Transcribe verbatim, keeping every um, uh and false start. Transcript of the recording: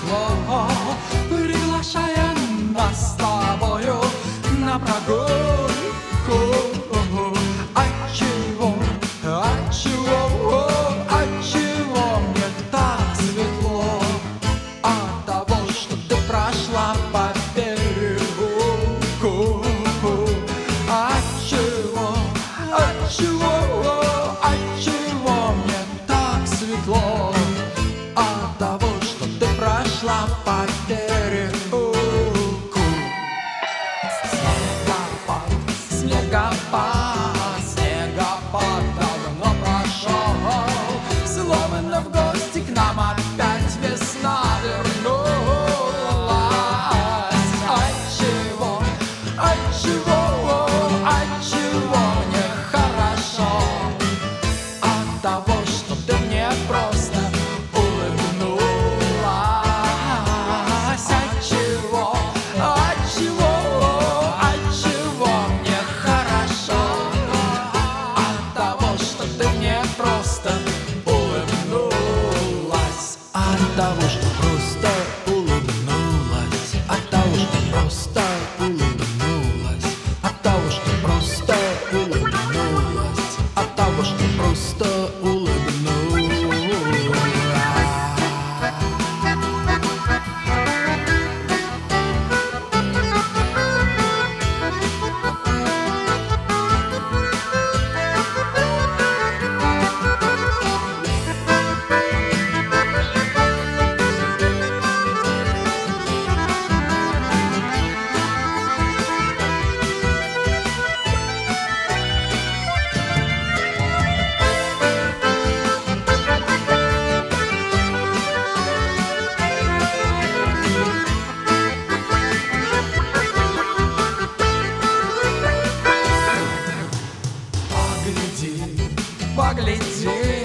пришло, приглашая нас с тобою на прогулку. Отчего, отчего, отчего мне так светло? От того, что ты прошла по берегу. Отчего, отчего, отчего мне так светло? От того, что ты прошла по берегу. Снегопад, снегопад, снегопад давно прошел, словно в гости к нам опять весна вернулась. Отчего, отчего, отчего мне хорошо? От того, что ты мне просто улыбнулась. Отчего, отчего, отчего мне хорошо? От того, что ты мне просто улыбнулась. От того, что просто улыбнулась. От того, что просто улыбнулась. От того, что просто улыбнулась. От того, что просто улыбнулась. Погляди, погляди